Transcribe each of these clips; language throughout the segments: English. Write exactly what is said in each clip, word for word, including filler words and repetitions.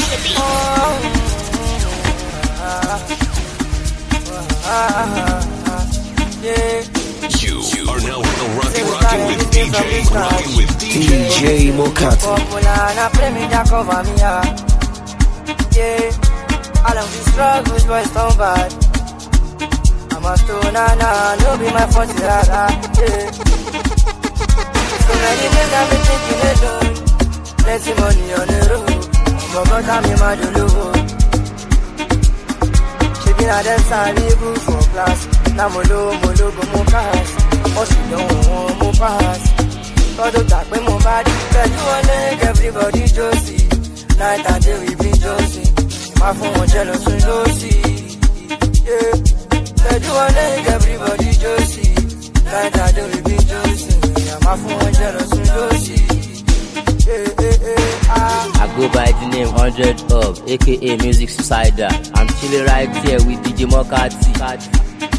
You are now rocking, rocking with D J, rocking with D J, D J Mokati. Yeah, all of these struggles was so bad. I'm a stoner now, no be my fault, rara. Yeah. So many things I've been thinking alone. Plenty money on the road, but God I'm in my dolo. Shaking at them sorry good for class. Now molo molo go mo pass. Oh she don't want mo pass. God don't talk when mo body. Tell you one leg everybody josie. Night and day we be josie. My phone jealous and lossy. Yeah. Tell you one leg everybody josie. Night and day we be josie. My phone jealous and lossy. I go by the name one hundred of, aka Music Suicider. I'm chilling right here with D J Mokati.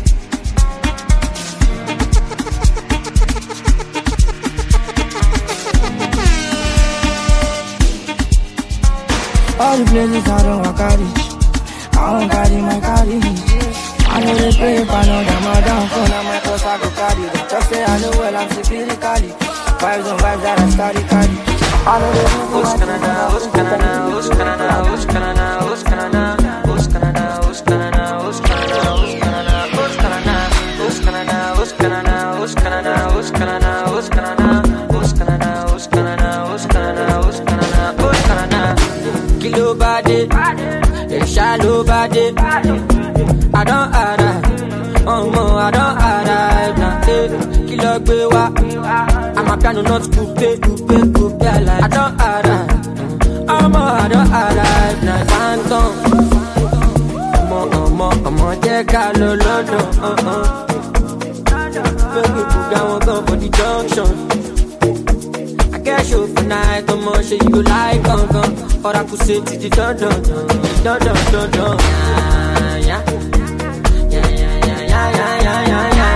All the places I don't want to reach, I won't carry my carriage. I know they pray if I know that my downfall, now my cause I go carry them. Just say I know well, I'm security. Vibes on vibes that I started carry. I know they do Who's Canada, who's Canada, who's Canada, who's Canada, who's Canada, who's Canada, who's Canada, who's Canada, who's Canada, who's Canada, who's Canada, who's Canada, who's Canada, who's Canada, who's Canada, who's Canada, who's Canada, who's Canada, who's Canada, who's Canada. Kilo body, shallow body. I don't arrive, oh no, I don't arrive now. Kilo bewa, I'm a piano not coupe, coupe, coupe. I don't arrive, I'm a, I don't arrive now. Phantom, I'm a, I'm a, I'm a, take a low, low, low, uh, uh. Make me put down one for the junction. I get you for night, I'm a, say you go like, gun, gun. Or I could say to the dun, dun, dun, dun, dun, dun, dun. Yeah, yeah, yeah, yeah, yeah, yeah, yeah, yeah, yeah.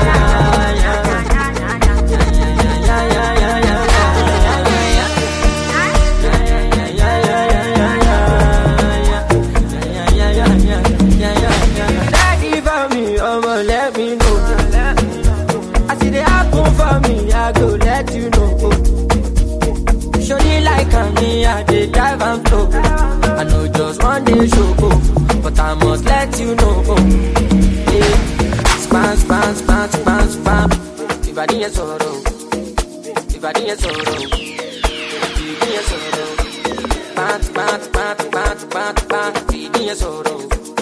I go let you know. Surely like me, I did drive and flow. I know just one day show, but I must let you know. Yeah. Span, span, span, span, span. If I didn't sorrow, if I didn't sorrow, if I didn't sorrow. Span, span, span, span, span, span. If I didn't sorrow.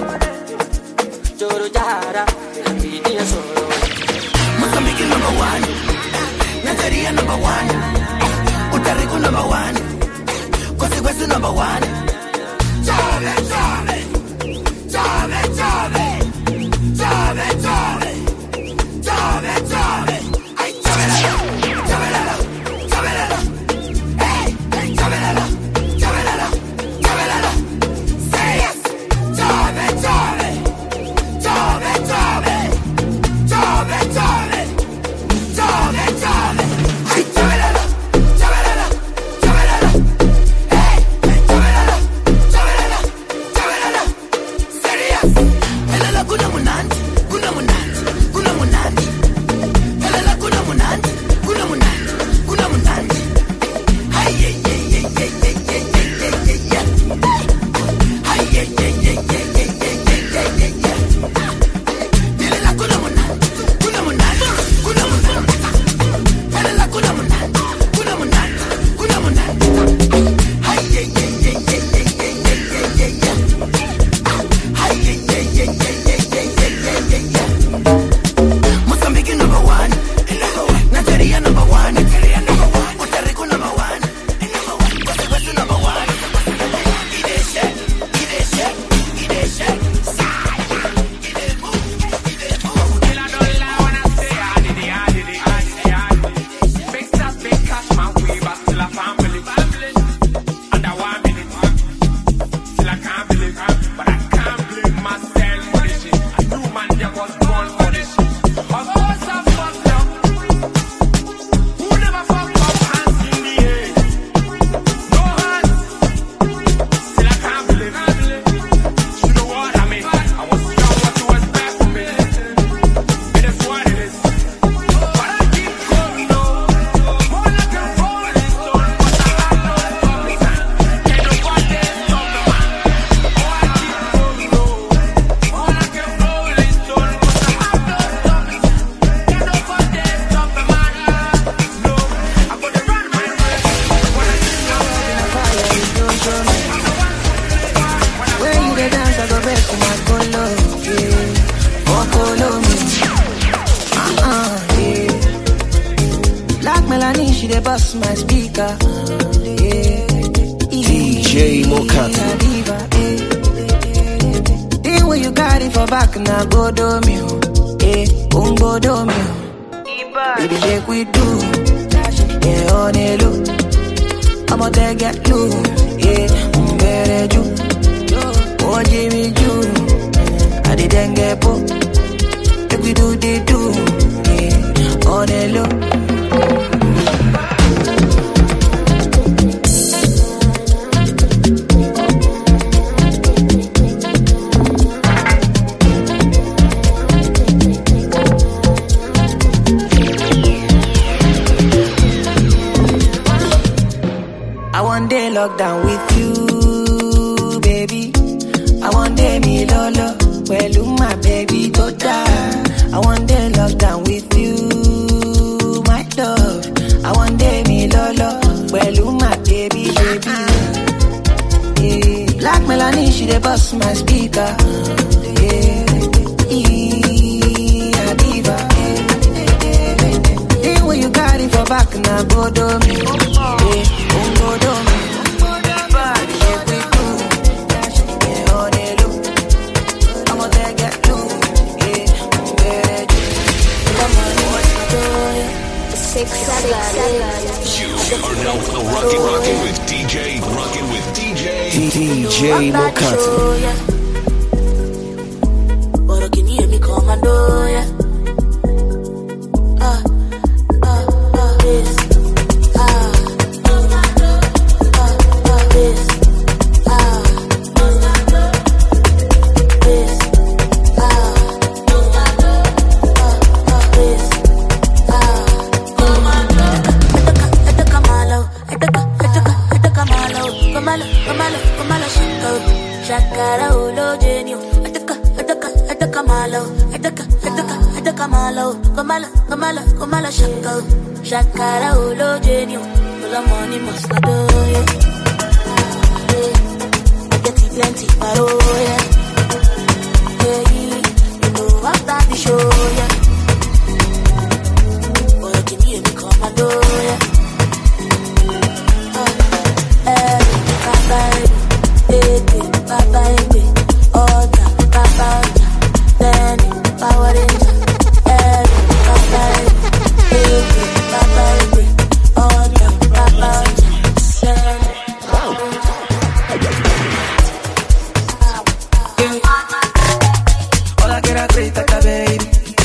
Joro jara, if I didn't sorrow. Mozambique number one. Nigeria number one, Utarico number one, Kwesi number one. Chave, chave, chave, chave, chave, chave, chave, chave. Ay, chavela, chavela, chavela. Hey, hey, chavela, chavela, chavela. Say yes, chave, chave, chave, chave, chave, chave. Ay, chavela, chavela, chavela. Hey, hey, chavela. dey bust my speaker. Yeah. D J Mokata. The way you got it for back na go do me, eh? Go go do me. Baby, make we do, yeah, on a low. I'ma take get low, yeah, I'm better do. Oh, Jimmy, do. I didn't get po. Make we do the do, yeah, on a low. Lockdown with you, baby. I want day me lolo. Well, my baby to die. I want day lockdown with you, my love. I want day me lolo. Well, my baby, baby. Yeah. Black Melanie, she dey bust my speaker. Yeah, yeah, diva. Yeah. The way you got it for back now, go do me. Yeah, go do me. You are now rocking, rocking with D J, rocking with D J. D J Mokata. But can you hear me commando, yeah? Ah, ah, ah, this. Ah, ah, ah, this. Ah, this. Ah, ah, ah, this. Shakara ulo genio, ataka ataka ataka malo, ataka ataka ataka malo, kamala kamala kamala shaka, shakara ulo genio, all money must not do ya. I get plenty paro ya, yeah, you know after the show ya, boy can you hear me come and do ya, eh, bye. Papa, baby, Oda, Papa, then Power Ranger, Ed, Papa, baby, Papa, baby, Oda, Papa, then all I get a great at a baby.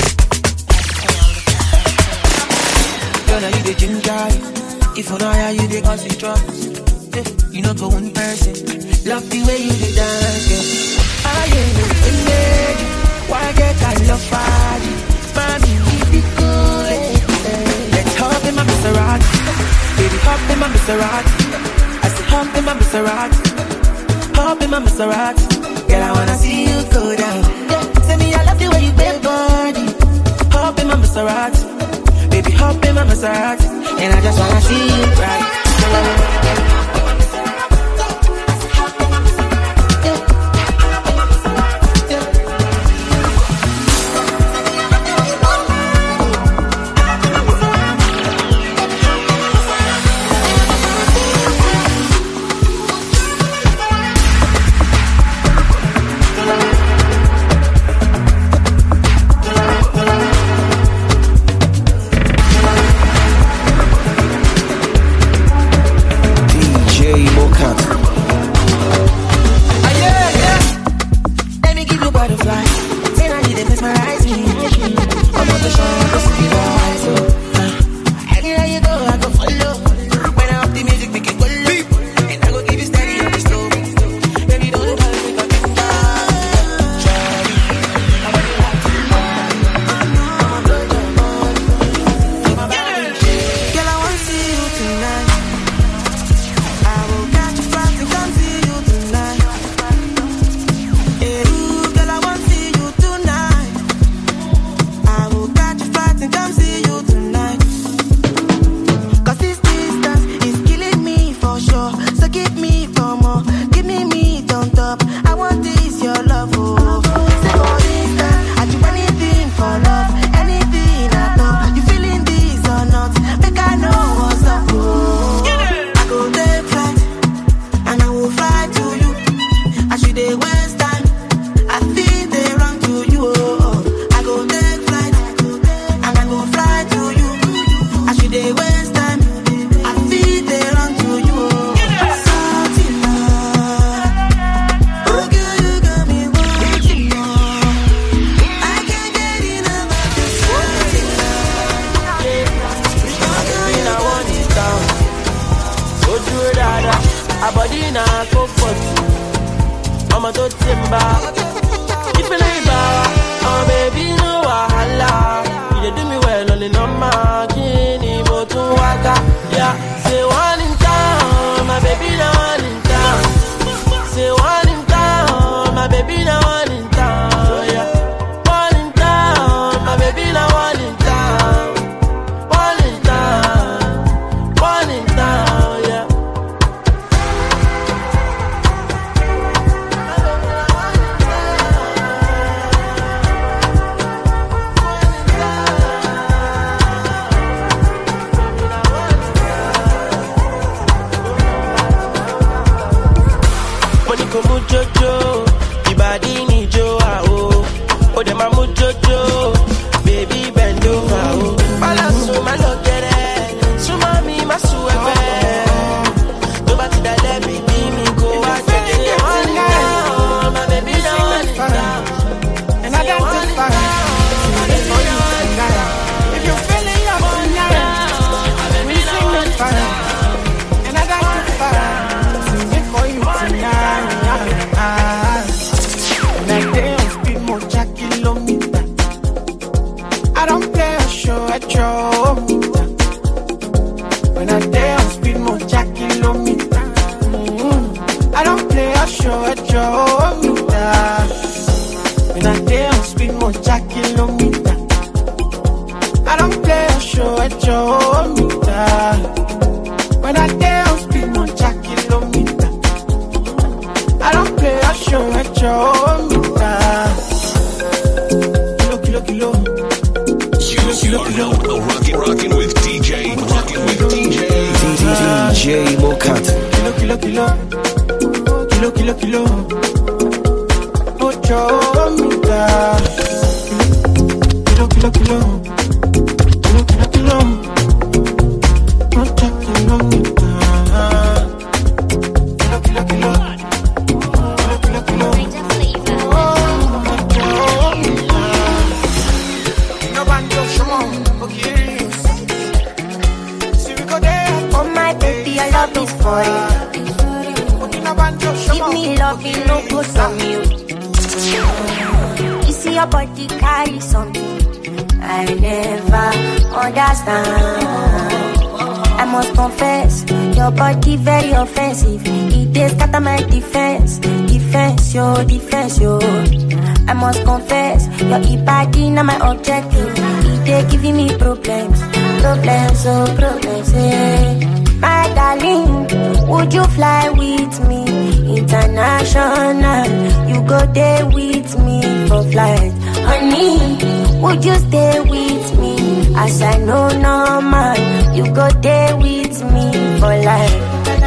Girl, now you the ginger. If you know how you the cause you trust, you know go one person. Love the way you do dance, girl. I ain't no lady. Why get I love party? Mommy, keep it cool. Let's hop in my Maserati. Baby, hop in my Maserati. I said hop in my Maserati. Hop in my Maserati. Girl, I wanna see you go down. Say me I love the way you bend body. Hop in my Maserati. Baby, hop in my Maserati. And I just wanna see you right. number. If you need power, oh baby, no wahala. You do me well on the number. Kini motu waka, yeah. Say one in town, my baby, no one in town. Say one in town, my baby, no one in town, yeah. One in town, my baby, no one in town. One in town, one in town, yeah. Mujojo, ibadi ni jo ah oh, oh dem a mujojo, baby bend over oh. Balanso malogere, sumami masuwe, to bati dale baby mi go ah baby one down, my baby now one down, and I got to fight. If you're feeling your tonight, we sing the fire, and I got to fight. Sing it for you tonight. I don't play a show at your meter. When I dare on speed more jack kilometer. Mm-hmm. I don't play a show at your meter. When I dare on speed more jack kilometer. I don't play a show at your meter. When I dare on speed more jack kilometer. I don't play a show at your meter. Kilo, kilo, kilo. You are now rocking, rocking with D J, rocking with D J. D J Mokata. Kilo, kilo, kilo. Kilo, kilo, kilo. Ocho mita. Kilo, kilo, kilo. Kilo, kilo, kilo. Ocho kilomita. Kilo, kilo, kilo. Kilo, kilo, kilo. Your love is for you. Give me love, you no go from you. You see your body carry something I never understand. I must confess, your body very offensive. It is scatter my defense, defense, your defense, yo. I must confess, your e-body not my objective. It is giving me problems, problems, oh problems, yeah. My darling, would you fly with me international? You go there with me for flight. Honey, would you stay with me? As I know no man, you go there with me for life.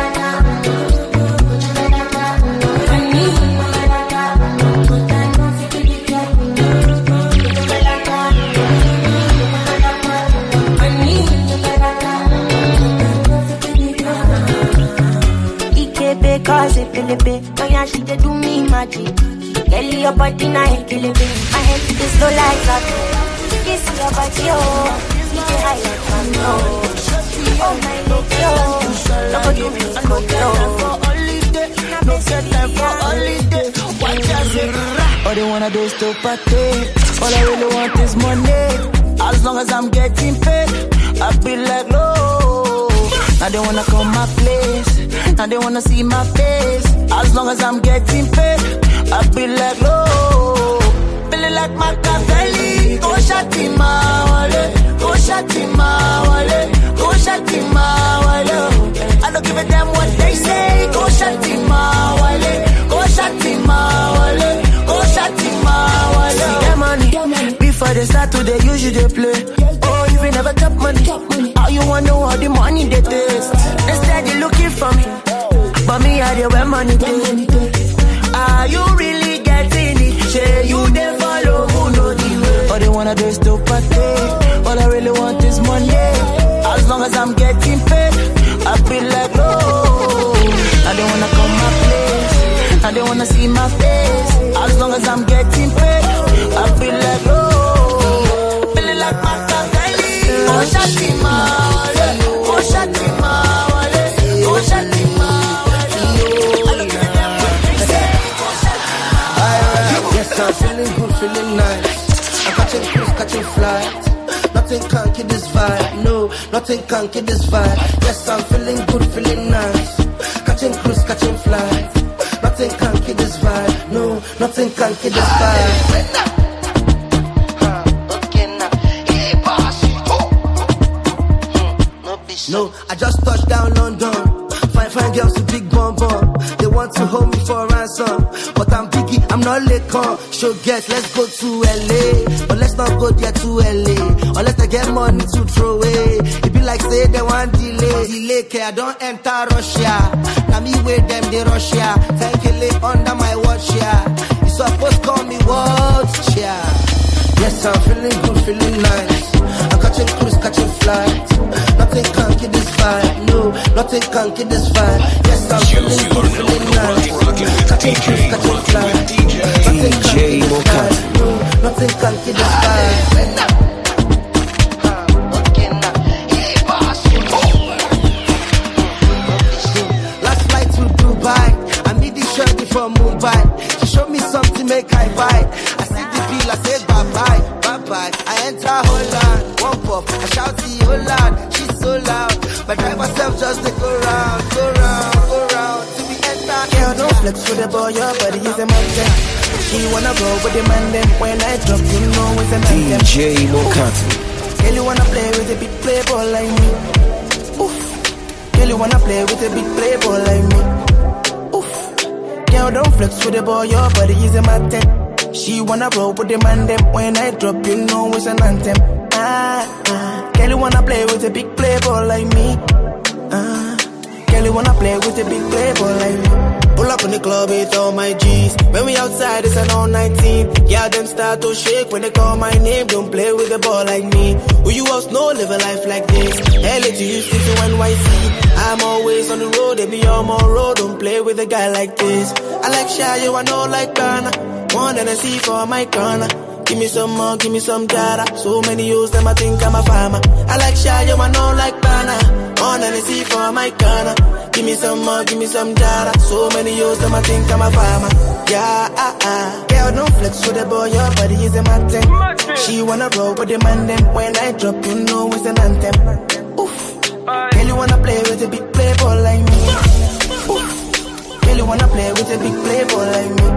Cause it feel it, babe. Oh yeah, she dey do me magic. Girl, your body na a kill it, babe. My head is slow like that. Kiss your body, oh. You dey high like mango. Oh my lady, oh. Don't go do me, go blow. No set time for holiday. Watch out, say. All they wanna do is to party. All I really want is money. As long as I'm getting paid, I feel like no. Now they wanna come my place. Now they wanna see my face. As long as I'm getting paid, I feel like low. Feeling like Machiavelli. Go shati ma wale, go shati ma wale, go shati ma wale. I don't give a damn what they say. Go shati ma wale, go shati ma wale, go shati ma wale. See that money, before they start to they usually they play. Oh, you ain't never top money. All you wanna know how the money they taste. Instead they looking for me. But me, I dey where money day. Are you really getting it? Say you dey follow who know the way. All they wanna do is to party. All I really want is money. As long as I'm getting paid, I feel like no. Now they wanna come my place. Now they wanna see my face. As long as I'm getting paid, I feel like no. Feeling like my Machiavelli. Oh shati ma wale, oh shati ma wale, oh shati ma. I feeling nice. I'm catching cruise, catching flight. Nothing can kill this vibe, no, nothing can kill this vibe. Yes, I'm feeling good, feeling nice. Catching cruise, catching flight. Nothing can kill this vibe, no, nothing can kill this vibe. No, I just touched down London. Fine, fine girls with big bum bum. They want to hold me for ransom, but I'm Biggie, I'm not Lekon. Show get, let's go to L A, but let's not go there to L A. Unless I get money to throw away. It be like say they want delay, delay. Cause I don't enter Russia. Now me with them they Russia. Thank you lay under my watch, yeah. You supposed call me what, yeah. Yes, I'm feeling good, feeling nice. I'm catching cruise, catching flight. Nothing can kill this vibe, no, nothing can kill this vibe. Yes, I'm feeling good, feeling nice. Catching cruise, catching flight. Nothing can kill this vibe, no, nothing can kill this vibe. Last flight to Dubai, I need this shirt from Mumbai. She showed me something, make I buy. I see the bill, I say bye bye, bye bye. I enter Holland, one pop, I shout the Holland. She's so loud, but drive myself just to go round, go round, go round. Till we enter. Girl, don't flex with the boy, your body is a mountain. She wanna go with the man, then when I drop, you know it's an anthem. D J Mokati. Girl, you wanna play with a big playboy like me. Oof. Girl, you wanna play with a big playboy like me. Oof. Girl, don't flex with the boy, your body is a mountain. She wanna roll with the man, then when I drop, you know it's an anthem. Ah, ah. Girl, you wanna play with a big playboy like me. Ah, girl, you wanna play with a big playboy like me. Pull up in the club with all my G's. When we outside, it's an all nineteen. Yeah, them start to shake when they call my name. Don't play with a ball like me. Who you else know live a life like this? L A to Houston to N Y C. I'm always on the road, they be on my road. Don't play with a guy like this. I like shy, you I know like Ghana. One and I see for my corner. Give me some more, give me some data. So many use them, I think I'm a farmer. I like shy, you I know like Bana. On and I see for my corner. Give me some more, give me some data. So many use them, I think I'm a farmer. Yeah, ah, ah. Girl, don't flex with the boy, your body is a mountain. She wanna roll with the man, then when I drop, you know it's an anthem. Oof. Girl, you wanna play with a big playboy like me. Oof. Girl, you wanna play with a big playboy like me.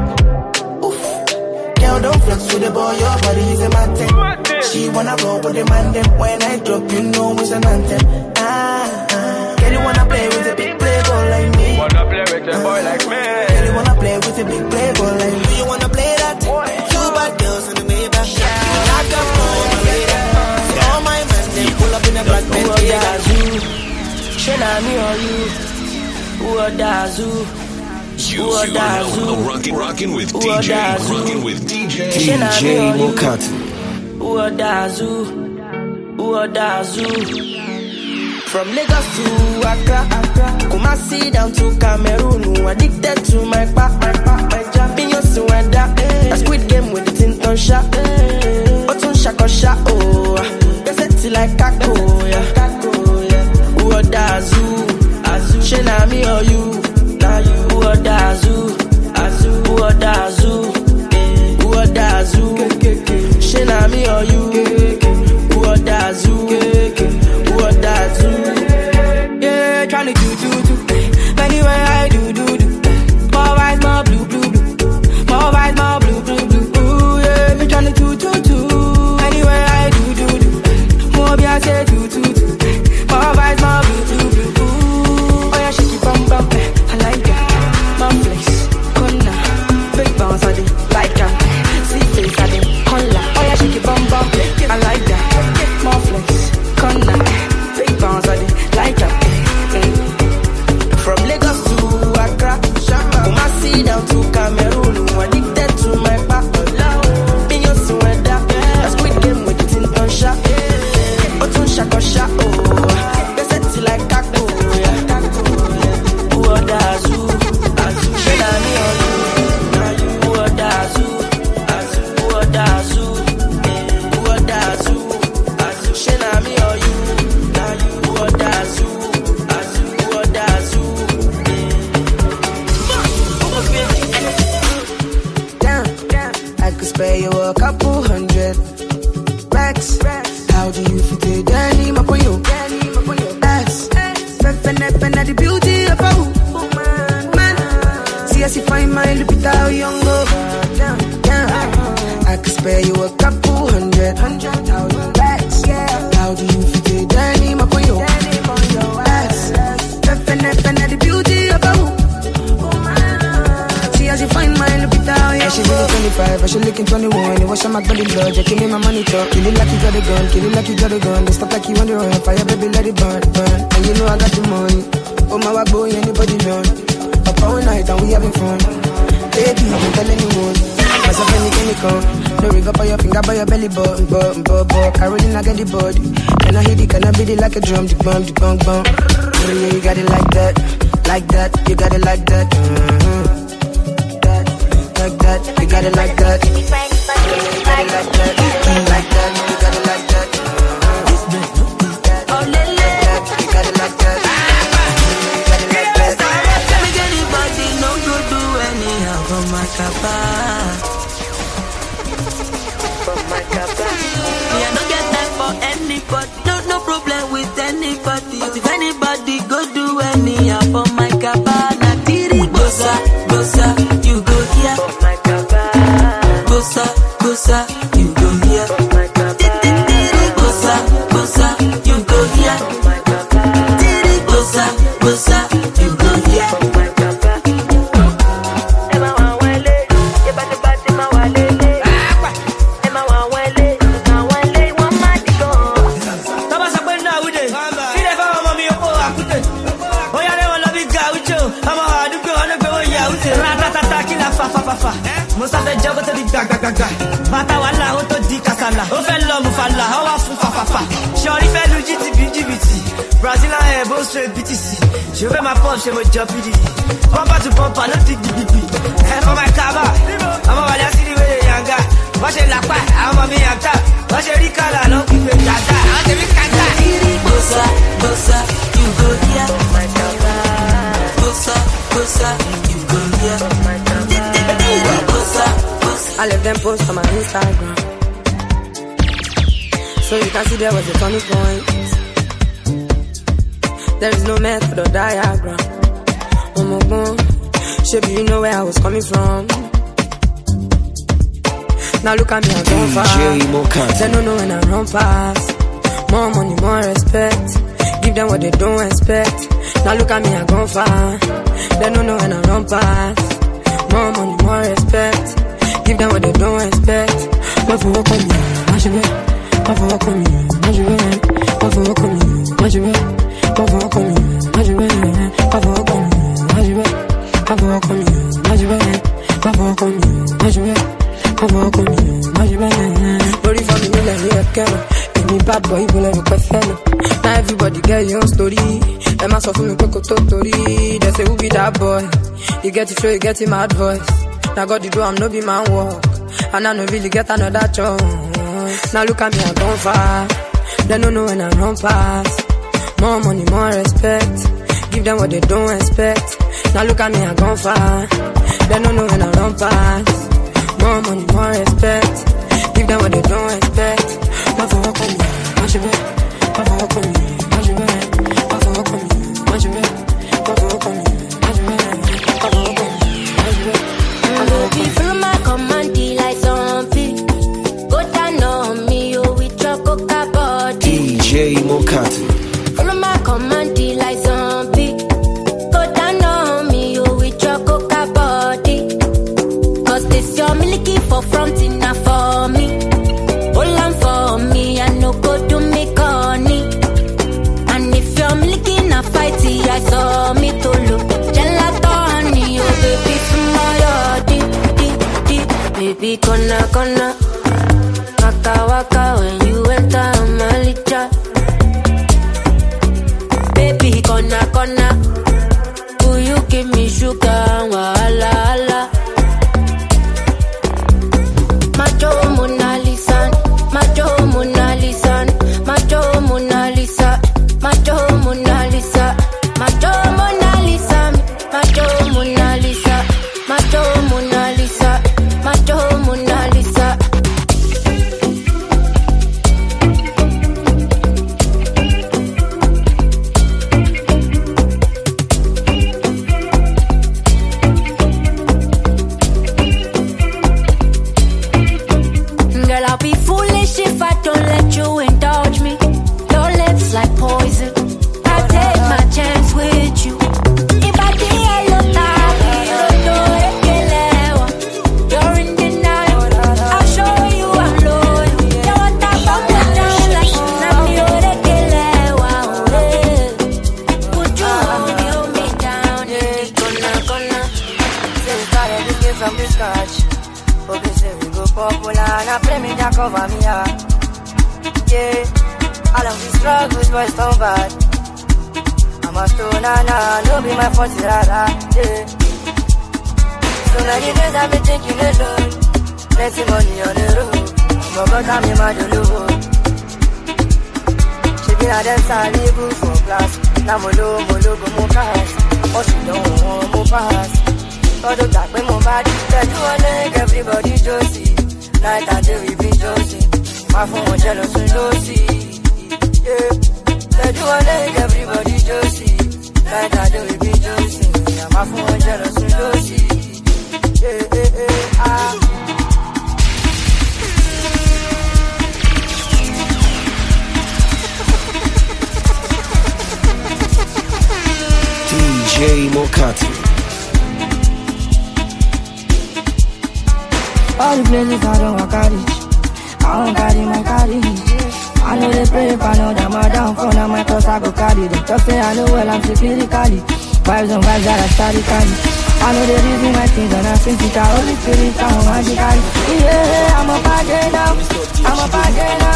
Girl, don't flex with the boy, your body is a mountain. She wanna roll with the man, then when I drop, you know it's an anthem. Ah, ah. Girl, you wanna play with a big playboy like me. Wanna play with a boy like me. Girl, you wanna play with a big playboy like me. Do you wanna play that? Two bad girls in the Maybach. Knock up on my radar. All my men, they pull up in a black Bentley. Who are Dazu? Shana me or you? Who are Dazu? You, you are now rocking, rocking with D J, rocking with D J. D J Mokati. Who are Dazu? Who are Dazu? From Lagos to Accra, Accra, Kumasi down to Cameroon. Addicted to my back, my back, my jam. In your surrender, a squid game with the tin on shot. Otun shako shot, oh. They set it like kako, yeah, kako, yeah. Who are Dazu? Azu, Shana me or you? Who are Dazu? Azu, who are Dazu? Who are Dazu? Shana me or you? Who are Dazu? Who are Dazu? Yeah, tryna do do do. Anywhere I do do do. More white, more blue blue blue. More white, more blue blue blue. Ooh yeah, me tryna do do do. Anywhere I do do do. More be I say do do do. More white, more blue blue blue. Ooh, oh yeah, shake it bum bum. I like it. Place, corner, big bounce I like that. See face I holla, oh yeah shake it bum bum. I like that. More flex, corner, big bounce I like that. From Lagos to Accra, Kumasi down to Cameroon. Addicted to my back, in your surrender. A squid game with the tin on shot. Otun shako shot, oh. They set it like kako, yeah. Who are Dazu? Spare you a couple hundred racks. How do you fit it? Danny, my boy, you. Ass. Finna the beauty of a woman. See as you find my Lupita Nyong'o. I could spare you a couple hundred, hundred thousand racks. How do you fit it? Danny, my boy, you. Ass. Finna the beauty of a woman. See as you find my Lupita Nyong'o. She looking twenty-five, but she looking twenty-one. You wash out my body blood, you give me my money talk. Kill it like you got a gun, kill it like you got a gun. They stop like you on the run, fire baby let it burn, burn. And you know I got the money. Oh my wa boy, anybody run. Up all night and we having fun. Baby, don't tell anyone. Myself anything they come. No ring up on your finger by your belly button, button, button, button. Caroline, I get the body. Can I hit it, can I beat it like a drum? The bum, the bum, bum. Yeah, you got it like that, like that. You got it like that. Mm-hmm. Like that, you got it like that. You got it like that, like that. You got it like that. Oh, like that, you got it like that. You got it like that. Make anybody no go do anyhow for my kappa. For my kappa. Yeah, don't get time for anybody. No, no problem with anybody. But if anybody go do anyhow for my kappa, na tiri gosa, gosa, you go here. Gosa, gosa, you go here. Gosa, gosa, you go here. Gosa, gosa, you go here. Musa fe jogo to di gag gag gag. Mata wala o to di kasala. O fe lo mu fala, o wa fun fa fa fa. Shori fe lu G T B G B T. Brazil and Ebo straight B T C. Je fais ma pop, je me job P D D. Pumper to pumper, no dig dig dig. Hey for my kaba, I'm a wala city with a yanga. Watch it like that, I'm a me am tap. Watch it rikala, no keep it dada. I'm the rikata. Gosa, gosa, you go here. Gosa, gosa, you go here. I left them posts on my Instagram, so you can see there was a funny point. There is no method or diagram. Oh my God, Shaby, you know where I was coming from. Now look at me, I'm going far. They don't know when I run past. More money, more respect. Give them what they don't expect. Now look at me, I'm going far. They don't know when I run past. More money, more respect. Give them what they don't expect. What for work on me, what you bet? What for work on me, what you bet? What for work on me, what you bet? What for work on me, what you bet? What for work on me, what you bet? What for work on me, what you bet? What for work on me, what you bet? What for work on me, what you bet? Body for me, me like me a girl. Give me bad boy, you never quite fellow. Now everybody get your own story. Them ask for me, quick to story. They say who be that boy? You get it flow, you get it mad voice. Now God, you do, I'm no be man walk. And I no really get another chance. Now look at me, I'm gone far. They don't know when I run past. More money, more respect. Give them what they don't expect. Now look at me, I'm gone far. They don't know when I run past. More money, more respect. Give them what they don't expect. What for work on me, what you bet? What for work on me, what you bet? What for work on me, what you bet? What for work on me, what you bet? What for work on me, what you bet? Baby, follow my command, like zombie. Go down on me, you with your coca body. D J Mokati. Follow my command, like zombie. Go down on me, you with your coca body. Cause this your milky for front enough for me. Hold on for me, I no go do me corny. And if you're milky na fighty, I saw me to look. Gelato honey, oh baby, tomorrow. Baby, gonna, gonna waka, waka when you enter my licha. Baby, gonna, gonna will you give me sugar, wala, wala. Macho Mona Lisa, Macho Mona Lisa, Macho Mona Lisa, Macho Mona Lisa, Macho Mona Lisa, Macho Mona Lisa, Macho Mona Lisa. Macho Mona Lisa, cover me up. Yeah, all of these struggles was so bad. I'm a stoner now, no be my fault, rara. Yeah. So many days I've been thinking alone. Plenty money on the road, but God I'm in my dolo. She be a dancer, I live for class. Now molo, molo, go mo pass. Oh, she don't want mo pass. God don't talk with my body. Tell you a leg, everybody josie. Night and day we be josie. My phone was jealous and josie. Yeah. Tell you a leg, everybody josie. Night and day we be josie. Yeah, my phone was jealous and josie. Yeah, yeah, yeah, ah. D J Mokati. All the places I don't want carry, I don't carry my carry. I know they pray if I know that my downfall, now my thoughts I go carry. They just say I know well I'm security. Vibes on vibes that I started carry. I know the reason my things and I think it's a holy spirit, I'm magical. Yeah, I'm a party now, I'm a party now.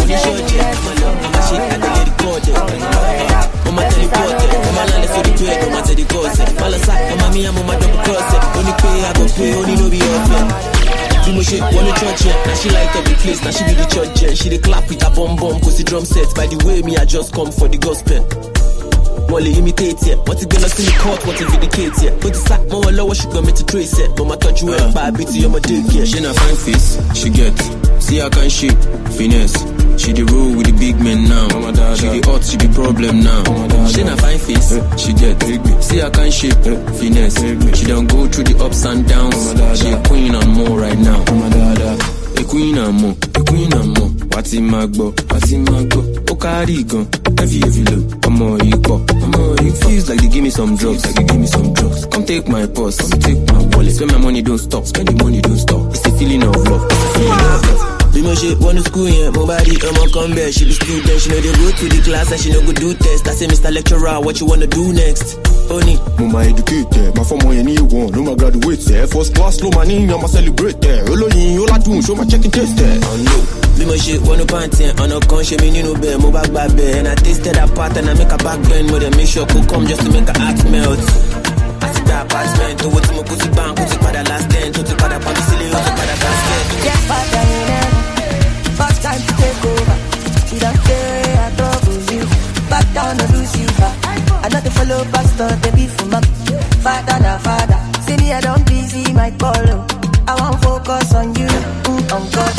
Mama tell you what, mama land for the twelve, mama tell the cause. Malasa, mama me and mama double cross. Only pay, I go pay, only no be off. Timo she wanna church yeah, now she light up the place, now she be the church yeah. She dey clap with a bomb bomb, cause the drum set. By the way, me I just come for the gospel. Wally imitate yeah, what you gonna see me caught, what you vindicate yeah. But the sack, mama lower, she got me to trace yeah. Mama touch you yeah. By beat you, my dick yeah. She na fine face, she get. See how can she finesse. She the rule with the big men now. She the hot, she the problem now. She na fine face, she get. See how can she finesse. She don't go through the ups and downs. She a queen and more right now. A queen and more, a queen and more. What's in my go, what's in my go? Okari gun, heavy heavy low. I'm all equal, I'm all equal. Feels like they give me some drugs, like they give me some drugs. Come take my purse, come take my wallet. Spend my money, don't stop, spend the money, don't stop. It's the feeling of love, it's the feeling of love. Be my shit, wanna school, yeah, my body, I'ma come back. She be student, she know they go to the class and she know go do test. I say, Mister Lecturer, what you wanna do next? Only Mama educated, my form any one, no my graduate there. First class, no money, I'ma celebrate there. All I do, show my checking test there. I know. Be my shit, wanna pant yeah, on a con, she me no bear, move back back bear. And I tasted that part and I make a back bend, but they make sure cook come just to make her act melt. I see that apartment, to what my pussy bank, pussy for the last ten, to the for the party silly, to for the casket. Get back down. First time to take over. See that day I trouble you. Back down to Lucifer. I not to follow pastor, they be for my father, na father. See me, I don't busy my follow. I won't focus on you, mm, on God.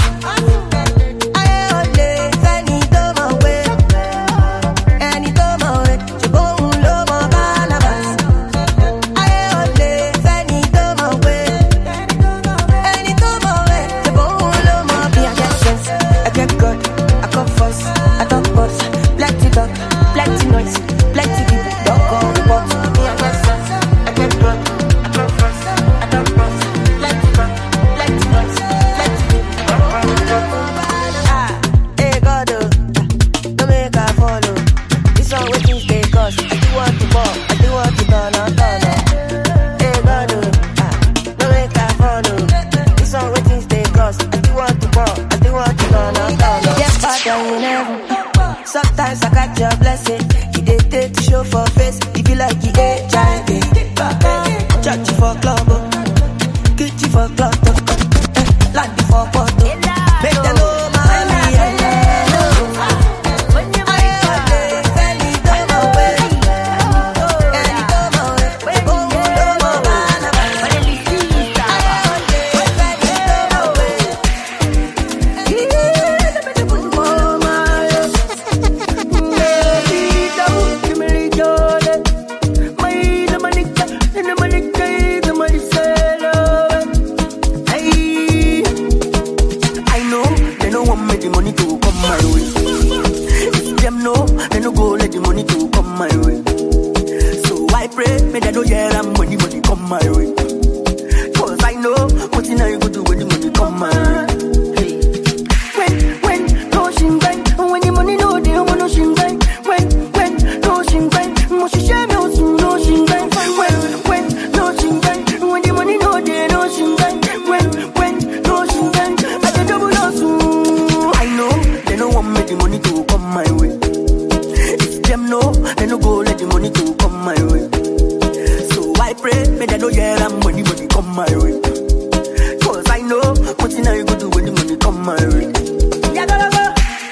I only any do my way, any do my way. You go low my balance. I only any do my way, any do my way. You go low my be a get sense. I get God, I come first, I talk boss. Plenty talk, plenty noise, plenty people don't go report. Me I get sense, I get God, I come first, I talk boss. Plenty talk, plenty noise, plenty people don't go report. Ah, hey God, oh, don't make I follow. This one waiting stay cause I do want to walk, I do want to turn on, turn on. Hey God, oh, ah, don't make I follow. This one waiting stay cause I do want to walk, I do want to turn on, turn on. Get back down in heaven. Sometimes I got your blessing. You did take to show for face. You be like you H I V. Church you for club, get you for club, land you for photo. Make them know my money. When, when, no, she bang. When, when, no, she bang. I can double us. they no go let the money to come my way. So I pray, may they no hear that money, money come my way. Cause I know, what thing I go do when the money come my way. Yeah, go, go, go.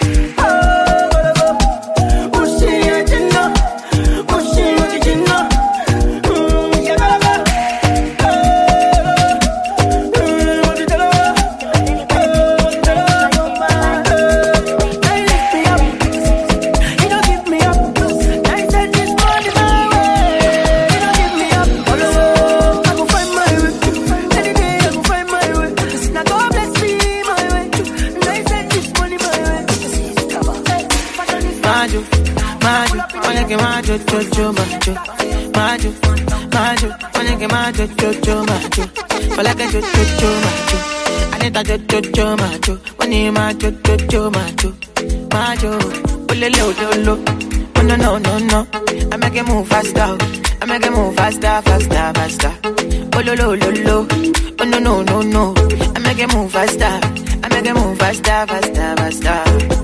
Majo, jojo, majo, majo, majo, wanna get majo, jojo, majo, but like a jojo, majo, I need a jojo, majo, when you majo, jojo, majo, majo, ulele, ulolo, oh no, no, no, no, I make it move faster, I make it move faster, faster, faster, ulolo, ulolo, oh no, no, no, no, I make it move faster, I make it move faster, faster, faster.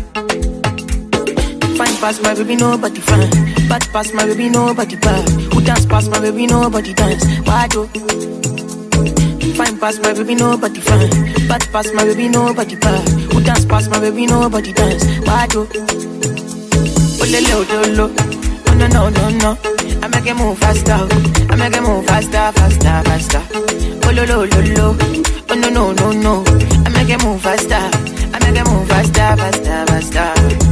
Fine pass my baby, nobody fine. Bad pass my baby, nobody bad. Who dance pass my baby, nobody dance. Why do? Fine pass my baby, nobody fine. Bad pass my baby, nobody bad. Who dance pass my baby, nobody dance. Why do? Oh le lo lo lo. Oh no no no no. I make it move faster. I make it move faster, faster, faster. Oh lo lo lo lo. Oh no no no no. I make it move faster. I make it move faster, faster, faster.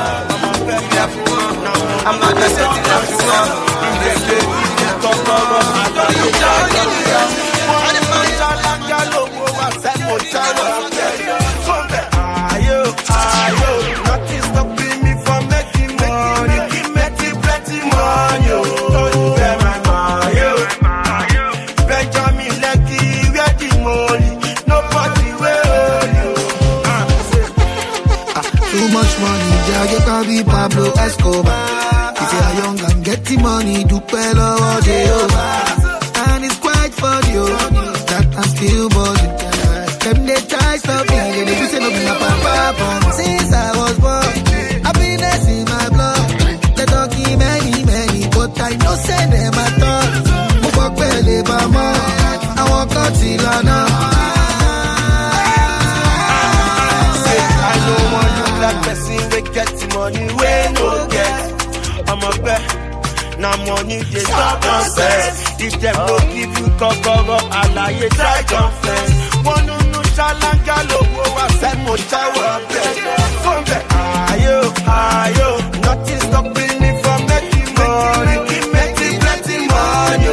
I'm not gonna set it up, money, they stop nonsense. If them no give you kokoro, alaye try confess. One no no chalanga logo, I said mo chawa. Come back, ayo, ayo. Nothing stopping me from making money, making plenty money.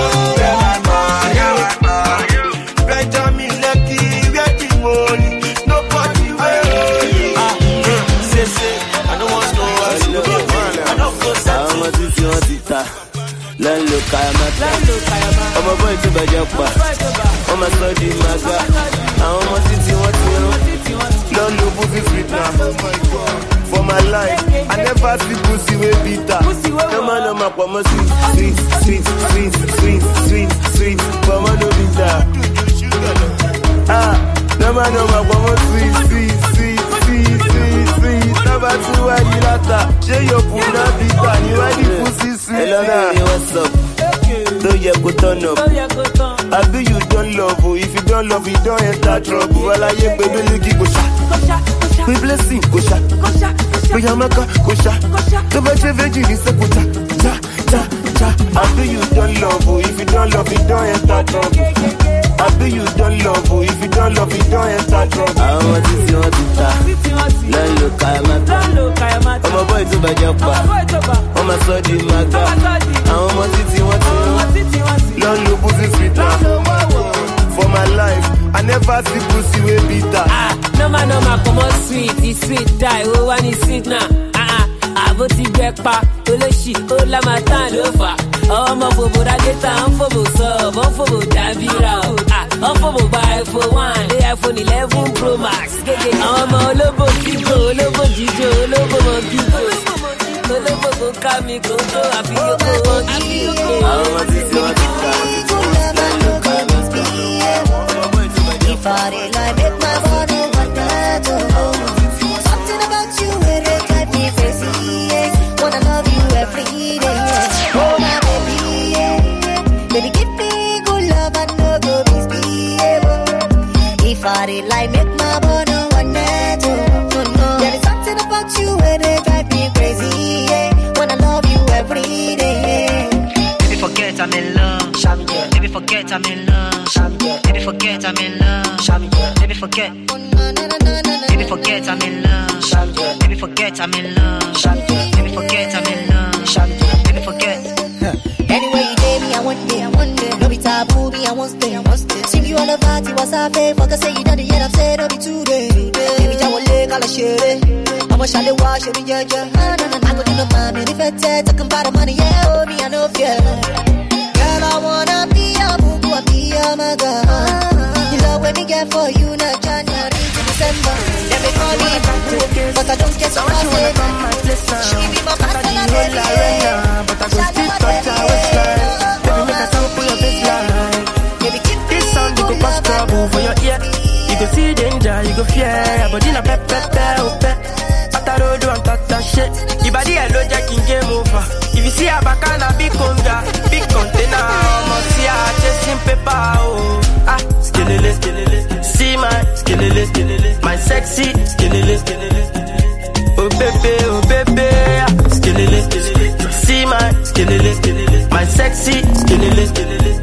Benjamin Lucky, where the money? Nobody will. Ah, say say, I don't want to know what you do. I don't go set. Learn look Kayamata. I'm a boy to Bajapa. I'm a study Maga. I'm a city what you know. Learn look pussy sweet now. For my life, I never see pussy way bitter. No man no map, I'm a sweet, sweet, sweet, sweet, sweet, sweet. For my no bitter. Ah, no man no map, I'm a sweet, sweet, sweet, sweet, sweet, sweet. Never too wide you lata. Say your puna bitter, you are the pussy sweet. Hello, baby, what's up? Don't you go turn up? I be you don't love, if you don't love, you don't enter trouble. Well, I ain't baby, look, go shot. We blessing, go shot. We yamaka, go shot. The better veggie is a good cha, cha, cha. I be you don't love, if you don't love, you don't enter trouble. I be you don't love, if you don't love, you don't enter trouble. I want to see what it's at. Learn look Kayamata. I'm a boy to Bajapa. I'm a study Maga. I'm a city what you know. Learn look pussy sweet now. For my life, I never see pussy way bitter. Ah, no man, no man, come on sweet, it's sweet die. Oh, one is sweet now. Ah, ah, I vote it back pa. Oh, the shit, oh, la matan, lofa. Oh, I'm a fobo dageta, I'm fobo sub, I'm fobo davira. Ah, I'm fobo buy for one, the iPhone eleven Pro Max. I'm a lobo kiko, lobo jijo, lobo monkiko. Lobo go kami go to, I feel you go on. I want to see what you got. If I did like make my body want that, oh. Something about you, it will drive me crazy, yeah. Wanna love you every day, yeah. Oh my baby, yeah. Baby give me good love and no go misbehave. If I did like make my body want that, oh. No, there is something about you, it will drive me crazy, yeah. Wanna love you every day, yeah. Baby forget I'm in love, champion. Baby forget I'm in love, champion. Baby forget I'm in love, champion. Baby forget. Baby forget I'm in love, champion. Baby forget I'm in love, champion. Baby forget I'm in love, champion. Baby forget. Anyway you gave me, I want day, I want day. No be taboo, me, I want stay, I want stay. Sing you all about it, what's up, babe? Fuck, I say you done it yet, I've said, no be today. Baby, I want leg, I'll share it. I'm a shallow wash, every year, yeah. I go to the mommy, if it's talking about the money, yeah, oh, me, I know fear. Girl, I wanna be a boo, I be a mother. The love when me get for you, not January to December. Let me call me back, but I don't get so fast. She be my personal baby, but I go still touch her waistline. Baby, make a song for your baseline. This sound, you go cause trouble for your ear. You go see danger, you go fear. But in a pep, pep, pep, pep. After road, do and touch that shit. Your body a low jack in game over. If you see a bacana, big conga, big container, must see a chasing paper, oh. Ah, skillele, skillele, see my skillele, skillele, my sexy skillele, skillele. Oh baby, oh baby, skillele, skillele, see my skillele, skillele, my sexy skillele, skillele.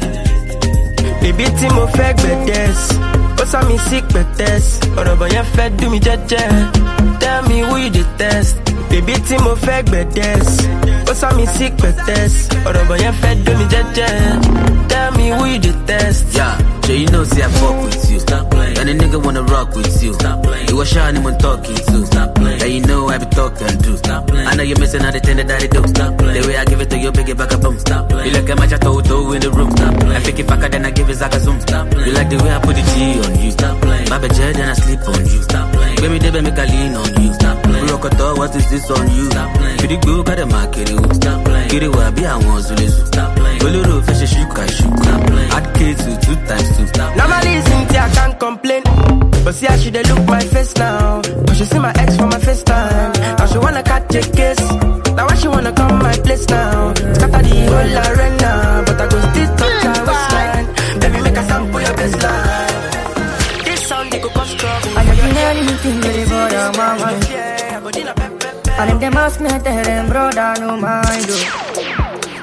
Baby, Timo fake bedes, what's on me sick bedes, or over your fed do me judge. Tell me who you detest. Baby, Timo fake bedes, what's on me sick bedes, or over your fed do me judge. Tell me who you detest. Yeah, so you know, say I fuck with you. Stop playing. And a nigga wanna rock with you. Stop playing. You a shining when talking to. Stop playing. Yeah, you know I be talking to. Stop playing. I know you're missing all the thing that I do. Stop playing. The way I give it to you, big it back a boom. Stop playing. You look at my chateau, toe in the room. Stop playing. I think if I could, then I give it like a zoom. Stop playing. You like the way I put the G on you. Stop playing. My bed, then I sleep on you. Stop playing. Baby, they make a lean on you. Stop playing. Rock a door, what is this on you? Stop playing. Pretty good, got a market. Stop playing. Get it where I be, I want to listen. Stop playing. Bolero, fish, shoot, I shoot. Stop playing. Add K to two times two. Stop. Normally, Cynthia can't complain. But see how she they look my face now. But she see my ex for my first time. Now she wanna catch a kiss. Now why she wanna come my place now? Scatter the whole arena. But I go still touch her waistline. Baby, make a sample your baseline. This sound they go cause trouble. I have been anything really bother my mind. And if them ask me, I tell them brother no mind.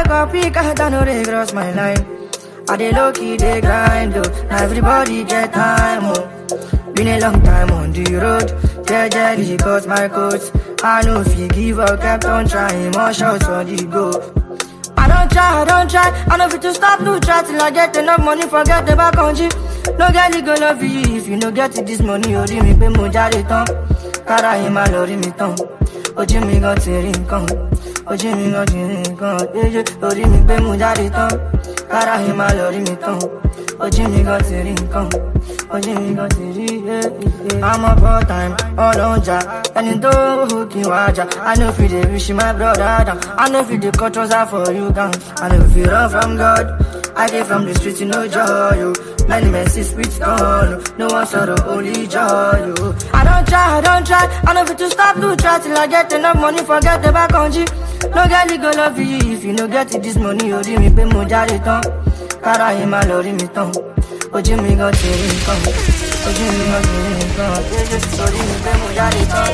dey copy, cause I know they cross my line. I dey low key, they grind, oh. Now everybody get time, oh. Been a long time on the road. Jelly cause my coats. I know if you give up, kept on trying. More shots on the go. I don't try, I don't try. I know if to stop, to try till I get enough money. Forget the back on G. No girl, you gonna love you if you no get it this money. Ori mi pe mo jare tan. Kara yin ma lori mi tan. Oji mi gan ti rin kan. Oji mi gan ti rin kan. Eje, ori mi pe mo jare tan. Kara yin ma lori mi tan. Oji mi gan ti rin kan. Oji mi gan ti rin. I'm up all time, all on ja. And you don't hook you waja. I know if you dey wish my brother down. I know if you dey cut trouser for you down. I know if you run from God. I came from the streets, you know joy, you. Many men see spirits gone, no one sorrow, only joy, you. I don't try, I don't try. I know if to stop, to try till I get enough money. Forget the back on G. No girl, you go love you if you no get it this money. Ori mi pe mo jare tan. Kara yin ma lori mi tan. Oji mi gan ti rin kan. Oji mi gan ti rin kan. Ori mi pe mo jare tan.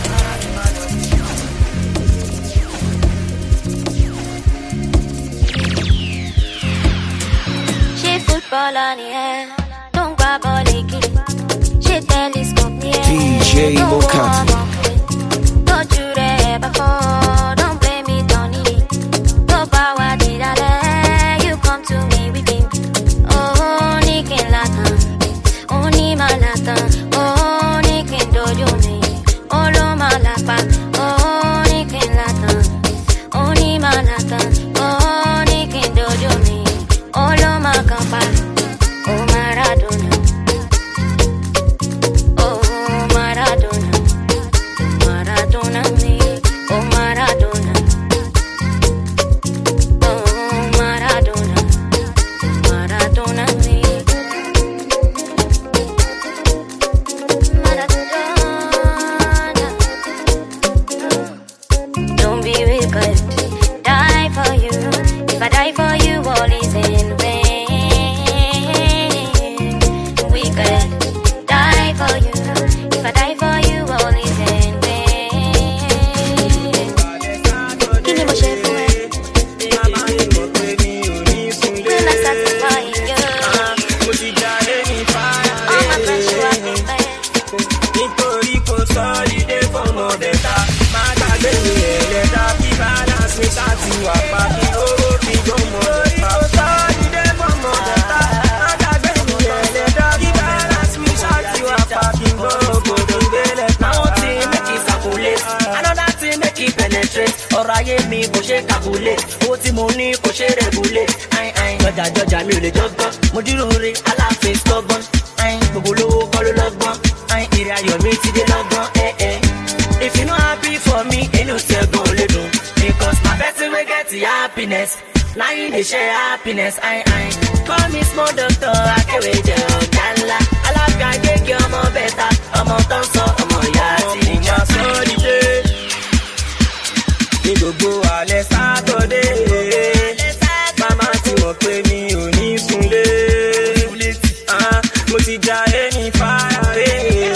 Football on the air, don't grab all the key. She telescope me, D J Mokati. Don't you there before, don't blame me, Tony. Go power did I let you come to me with him? Oh, Nikin Latan, oh, Nima Latan, oh, Nikin Dojo me, oh, Loma Lapa, oh, Nikin Latan, oh, Nima Latan, oh, Nikin Dojo me, oh, Loma Kampa. Oh Maradona, oh Maradona, Maradona me, oh Maradona, oh Maradona, Maradona me, Maradona. Don't be wicked, die for you. If I die for you, all is in vain. Die for you. If I die for you, all is in vain. Kini mo ṣe fún ẹ? When I satisfy you, all my friends you are good bad. Nítorí kò sọ́ọ́lídé fọmọ bẹ́ta, má gbàgbé mi ẹ̀lẹ́dá kí balance mi ṣáàtì wà pa kí owó fi gbọ́mọ bẹ́ta. Kò sọ́ọ́lídé fọmọ bẹ́ta, má gbàgbé mi ẹ̀lẹ́dá kí balance mi ṣáàtì wà pa kí gbọ́mọ bẹ́ta. Now one thing make it circulate, another thing make it penetrate. Ọ̀rọ̀ ayé mi kò ṣe calculate, owó tí mo ní kò ṣe regulate. Jọjà jọjà mi ò lè jọgbọ́n, mo dúró re aláàfin stubborn. Gbogbo olówó kọ́ ló lọ́gbọ́n, ìrìn ayọ̀ mi ti dé lọ́gbọ́n. If you no happy for me, inú tí ẹ̀gbọ́n ò lè dùn. Because my person wey get the happiness, na him dey share happiness. Call me small doctor, akéwé jẹ ọ̀gá ńlá. Alága gègé ọmọ bẹ́ta, ọmọ tó ń sọ ọmọ ìyá àti ìjà sọ́ọ́dídé. Ní gbogbo alẹ́ sátọ̀dé, màmá tí wọ́n pè mí ò ní súnlé. Mo ti já ẹni fáyàré.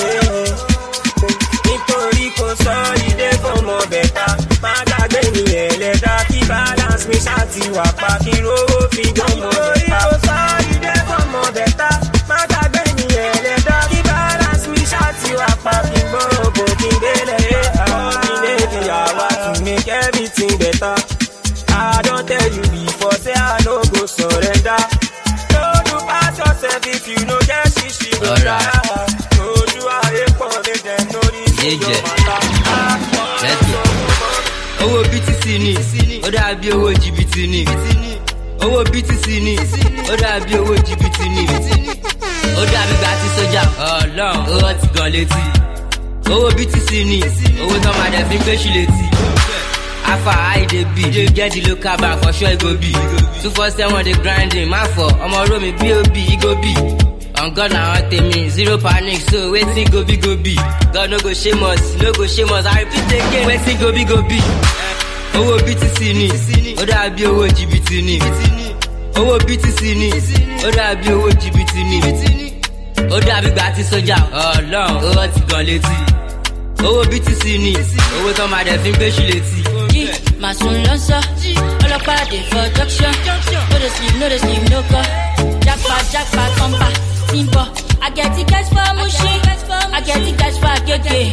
Nítorí kò sọ́ọ́dídé fọmọ bẹ́ta, má gbàgbé mi ẹ̀lẹ́dá kí balance mi ṣáàtì wà pa kí rówó fi gbọ́mọ bẹ́ta. Nítorí kò sọ́ọ́dídé fọmọ bẹ́ta, má gbàgbé mi ẹ̀lẹ́dá kí balance mi ṣáàtì wà pa kí gbọ́mọ bò kí gbélé. Coordinate yawa to make everything better. I don tell you before, say I no go surrender. No do pass yourself if you no get shishi go die. No do aye for make them know this is your matter. Let's go. Owó B T C ni, ó dàbí owó jìbìtì ni. Owó B T C ni, ó dàbí owó jìbìtì ni. Ó dàbí gbà tí sójà ọlọ́run, ó ti gan létí. Owó B T C ni, owó tó máa dẹ̀ fi gbé ṣì létí. Afa I dey be, dey get the local bank for sure e go be. Two four seven dey grinding, man for ọmọ romi B O B, e go be. On God na one tèmi, zero panic, so wetin go be go be. God no go shame us, no go shame us, I repeat again, wetin go be go be. Owó B T C ni, ó dàbí owó jìbìtì ni. Owó B T C ni, ó dàbí owó jìbìtì ni. Ó dàbí gbà tí sójà ọlọ́run, ó ti gan létí. Owó B T C ni, owó tó máa dẹ̀ fi ń gbé ṣì létí. my son lancer. All up at the production. No the sleep, no the sleep, no car. Jackpot, jackpot, compa, simple. I get the cash for Mushi. I get the cash for Gege.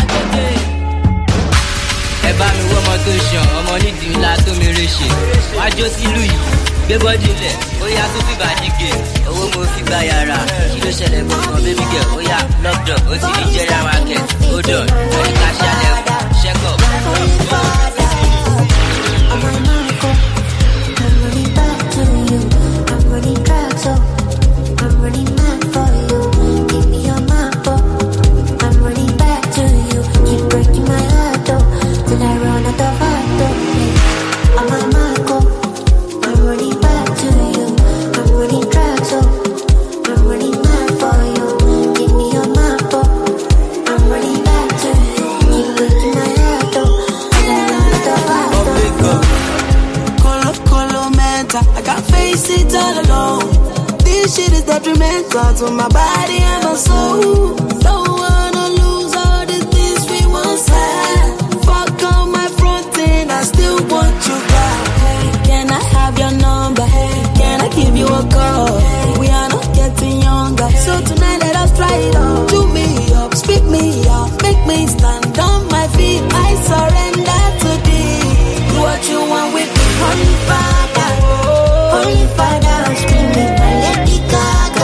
Ẹ bá mi wọ́ ọmọ tó ṣan, ọmọ nídìí ńlá tó mèrè ṣe. Wá jó sílùú yìí, gbé bọ́dì lẹ̀, ó yá tó fi bàdí gé. Owó mo fi gba yàrá, kí ló ṣẹlẹ̀ gbọ̀ngàn bébí gẹ̀, ó yá lockdown, ó ti ní jẹ́rìí market, hold on, ó ní ká ṣàlẹ̀ check up. Detrimental to my body and my soul. Don't wanna lose all the things we once had. Fuck on my front end, I still want you back. Hey, can I have your number? Hey, can I give you a call? Hey, we are not getting younger, so tonight let us try it on. Do me up, speak me up, make me stand on my feet. I surrender to thee. Do what you want with me, holy father, holy father, I'm screaming, I let me go.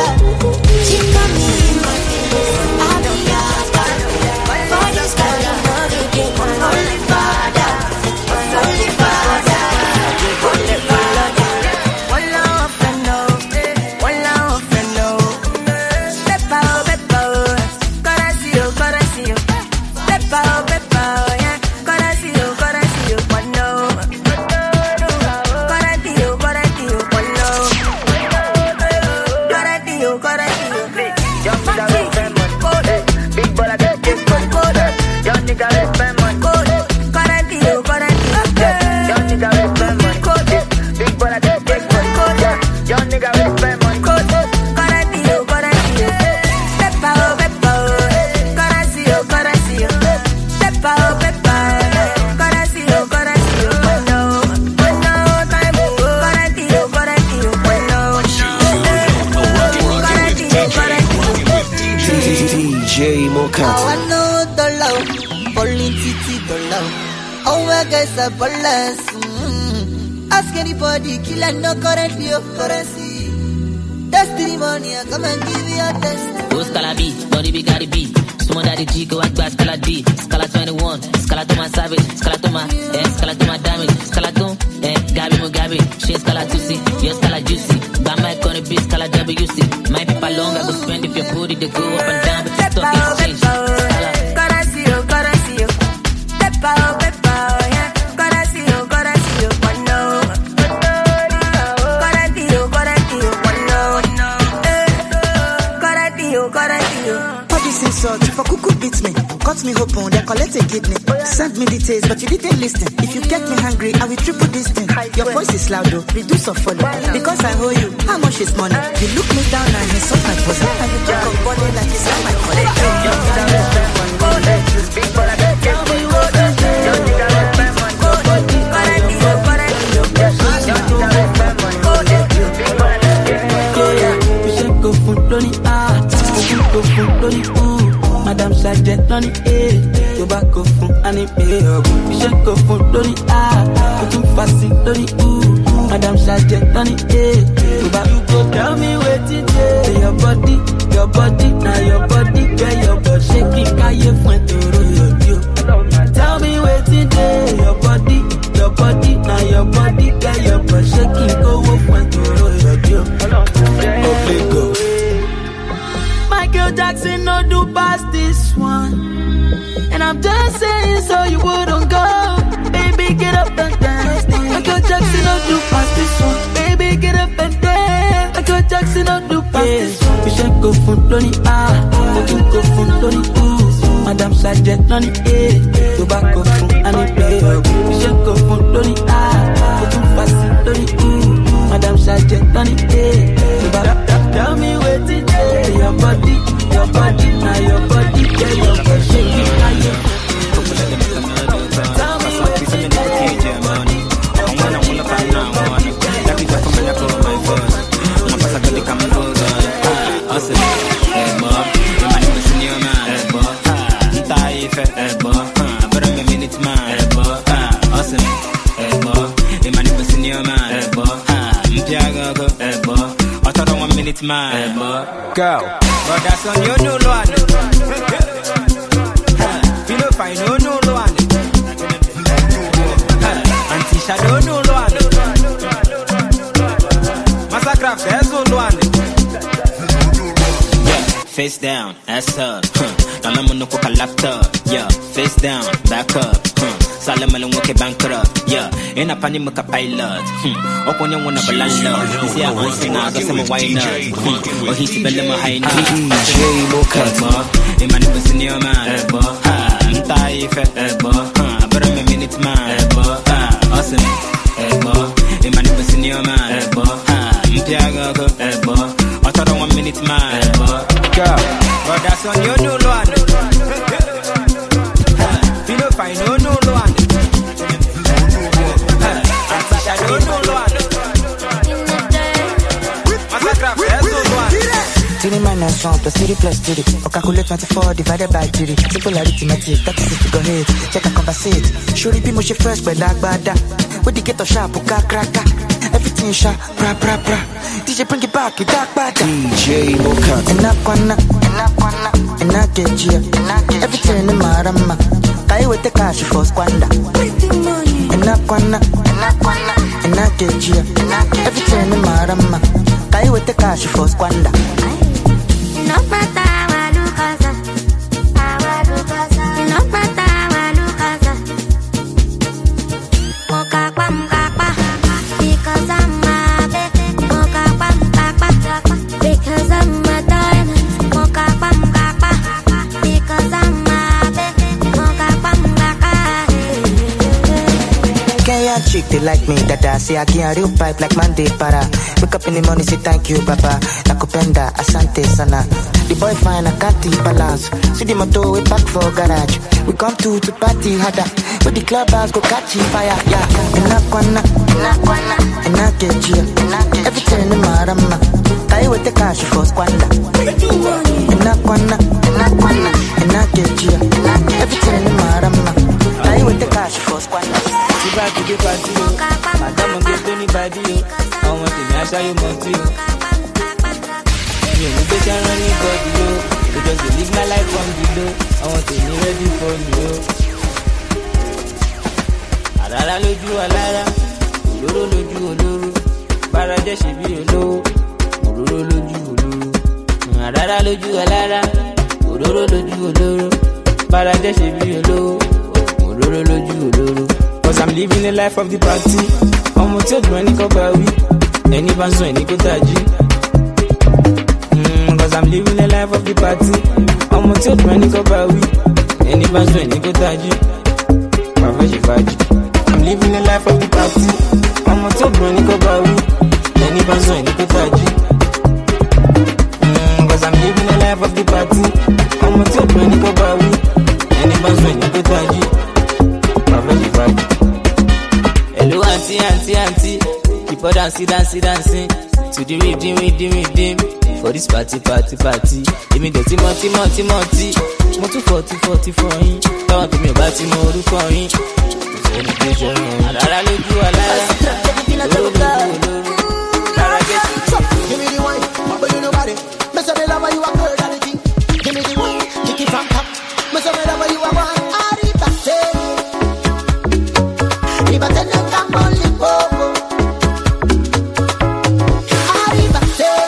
Mm-hmm. Ask anybody, kill and no currently of currency. Destiny money, I come and give you a test. Go Scala B, body big got the B. Sumo daddy G, go act back, Scala D. Scala twenty-one, Scala to my savage, Scala to my, eh, Scala to my damage, Scala to, eh, Gabi Mugabe, she Scala two C, your Scala juicy. Bam mic on the beat, Scala W C. My people long, I go spend if your booty, they go up and down, but the stock exchange. Currency, oh, currency, oh. Peppa, oh, Peppa, oh, yeah. Currency, oh, currency, oh, one no. Currency, oh, currency, oh, one no. Currency, oh, currency, oh. Body sing salt, if a cuckoo beats me, cut me open, then collect a kidney. Send me details, but you didn't listen. If you get me hungry, I will triple this thing. Your voice is loud though, reduce or follow. Because I owe you, how much is money? You look me down and insult my bosom. And you talk of body like it's not my body. Madam Sergeant, none eh, tobacco fun, and it pay up. You should go for Lori ah, put him fasting, Lori ooh. Madam Sergeant, none eh, tobacco. You go tell me what it is. Your body, your body, now your body, get your body shaking, can you find to roll your Tell me what it is. Your body, your body, now your body, get your body shaking, go up and to roll your Okay, go. Michael Jackson no do past this one, and I'm just saying so you wouldn't go. Baby, get up and dance. Michael Jackson no do past this one. Baby, get up and dance. Michael Jackson no do past this one. We should go for Loni ah, we go for Loni ooh. Madam Sergeant, Loni eh, tobacco fun and it play up. We should go for Loni ah, we go fast Loni ooh. Madam Sergeant, Loni eh, tobacco. Tell me what it is. Your body, your body, now your body, yeah, your body shaking, now you. Tell me what it is. Piago, Ebo. I thought one minute man, Ebo. Girl, but that's on you know one. Feel fine, no no one. Auntie Shadow no one. Massacre, there's no one. Yeah, face down, ass up. Now I'm on the laptop. Yeah, face down, back up. Salaman and walk a bankrupt. Yeah, in a panic a pilot. Up on your one of a landlord. You see, I want to now go some wine up. Or he's the lemon high now. D J Mokat. In my neighbor's senior man. I'm tired, but I'm a minute man. Awesome. In my neighbor's senior man. I'm Piago. I thought one minute man. Girl, but that's on your new one. Feel fine, no no one. Three minus one plus three plus three. Or calculate twenty-four divided by three. Simple arithmetic, that is it to go ahead. Check and conversate. Surely be motion first, but like bada. With the ghetto sharp, uka kraka. Everything sharp, bra bra bra. D J bring it back, you dark bada. D J Mokat. Enakwana, enakwana, enakejia. Everything in marama. Kai with the cash for squander. Enakwana, enakwana, enakejia. Everything in marama. Kai with the cash for squander. No matter what you cause, no matter what you cause, moka pa moka pa, because I'm a baby. Moka pa moka pa, because I'm a diamond. Moka pa moka pa, because I'm a baby. Moka pa moka pa. Kenyan chick they like me, dada. Say I get a real pipe like Monday para. Wake up in the morning, say thank you, Baba. Nakupenda, asante sana. The boy fine, I can't keep balance. See the motor, we back for garage. We come to to party harder. With the clubbers go catch fire, yeah. Enakwana, enakwana, enakejia. Everything in marama. Kai with the cash for squander. Enakwana, enakwana, enakejia. Everything in marama. Kai with the cash for squander. You back to the party, madam, get anybody. I want to know how you want to. You better run it for you. Because you live my life from below. I want to be ready for you. Arara loju alara, oloro loju oloro. Baraje shebi olo, oloro loju oloro. Arara loju alara, oloro loju oloro. Baraje shebi olo, oloro loju oloro. Cause I'm living the life of the party. I'm on top money kobawi. Any banzo any kotaji. Cause I'm living the life of the party. I'm on top money kobawi. Any banzo any kotaji. Mavaji vaji. I'm living the life of the party. I'm on top money kobawi. Any banzo any kotaji. Cause I'm living the life of the party. I'm on top money kobawi. Any banzo any kotaji. Mavaji vaji. Hello auntie, auntie, auntie. Keep on dancing, dancing, dancing. To the rhythm, rhythm, rhythm. For this party, party, party. Give me the Timothy, Timothy, Timothy. Mo tún forty, forty for yín. Tọ́wọ́n tó mi ò bá ti mọ orúkọ yín. Celebration. Àràrà lójú alára. Lójú olóró. Lára jẹ́ sí. Give me the wine, but you nobody. Me say me love you a girl and the thing. Give me the wine, kick it from top. Me say me love you a one. Arriba, say. Arriba, say no come only bobo. Arriba, say.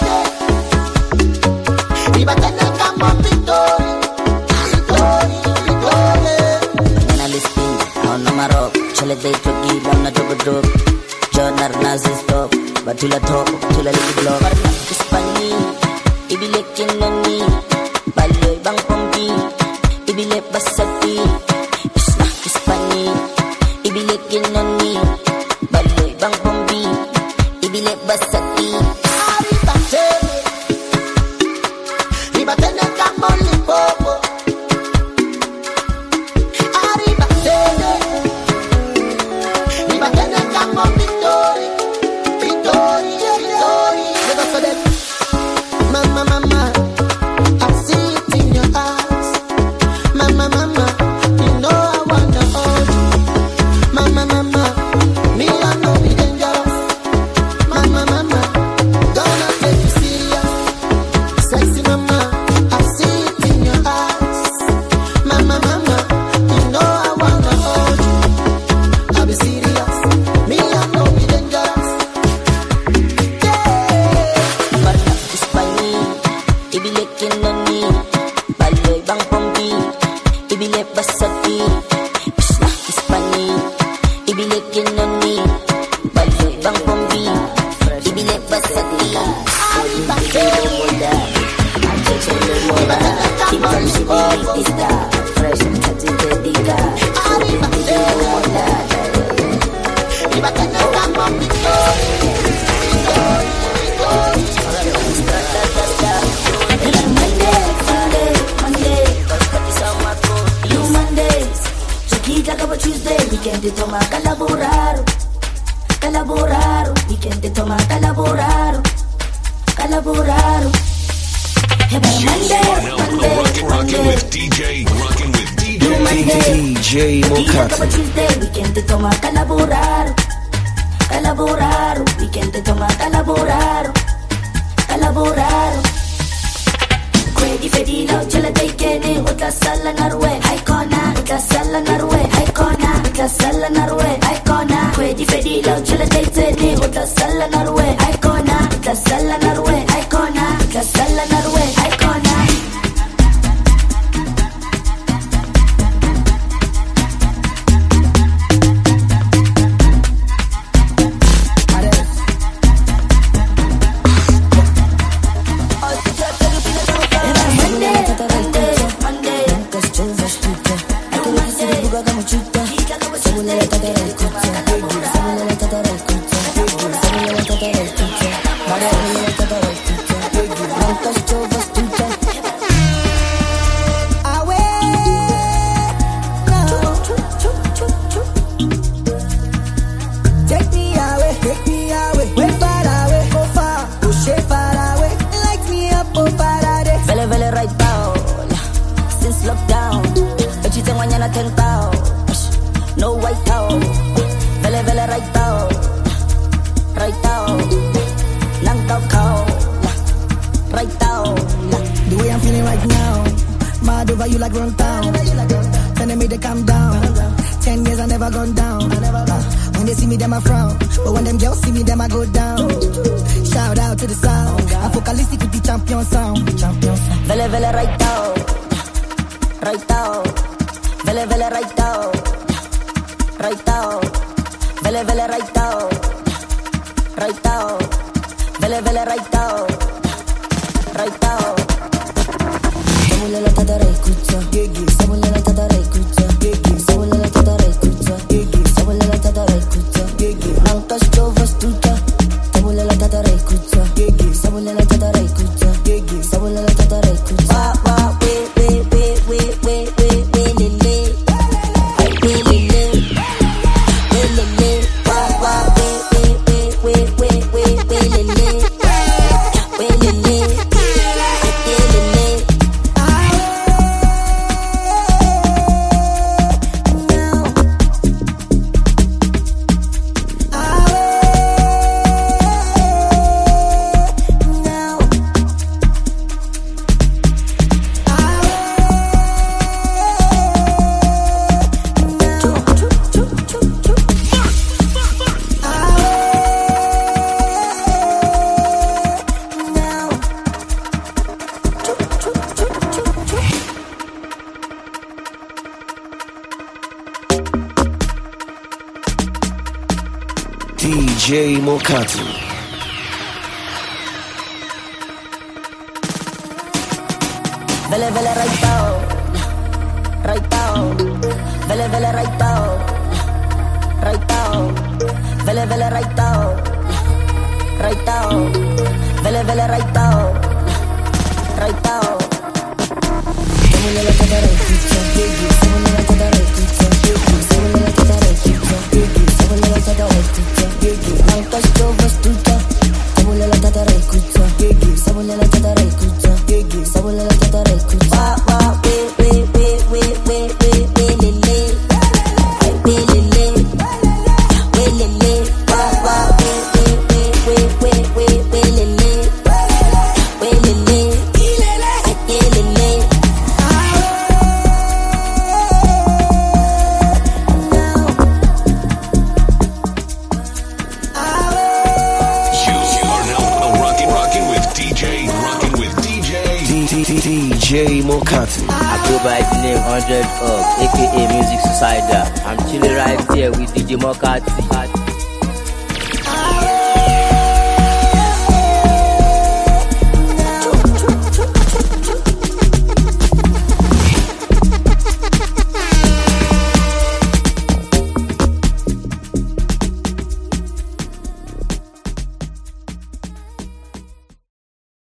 Arriba, say no come on Victoria. Victoria, Victoria. When I listen, on my rock, chale day to give on a double drop. Jonar nazi stop, but till I talk, till I leave the block. Ispani, ibile kinoni, baloy bang pompi, ibile basati. Isna Ispani, ibile kinoni, baloy bang pompi, ibile basati. Arriba, say. Arriba, say no come only bobo. Arriba, say. Arriba, say no come on Victoria. Victoria, Victoria. Never forget. Mama, mama, I see it in your eyes. Mama, mama, you know I wanna hold you. Mama, mama. Tuesday, weekend de toma calaboraro, calaboraro, weekend de toma calaboraro, calaboraro. Monday, Monday, Rocking, rocking with D J, rocking with D J. D J Mokati. Tuesday, weekend de toma calaboraro, calaboraro, weekend de toma calaboraro, calaboraro. Quedi fedino, ce la dai che ne o la sala narwe, icona, la sala narwe, icona, la sala narwe, icona. Quedi fedino, ce la dai che ne o la sala narwe, icona, la sala narwe, icona, la sala narwe, icona. D J Mokati. Vele vele right out, right out. Vele vele right out, right out. Vele vele right out, right out. Vele vele right out, right out. Somos la cara de pizza, somos la cara de pizza, somos la cara de pizza, somos la cara de pizza. Nunca estuvo estucha, somos la cara de pizza, somos la cara de pizza, somos la cara de pizza. Wa wa we we we we we we we le le, we le le, we le le. Wa wa we we we we we we we le le, we le le, we le le. D J Mokati. I go by the name one hundred Up, aka Music Suicider. I'm chilling right here with D J Mokati.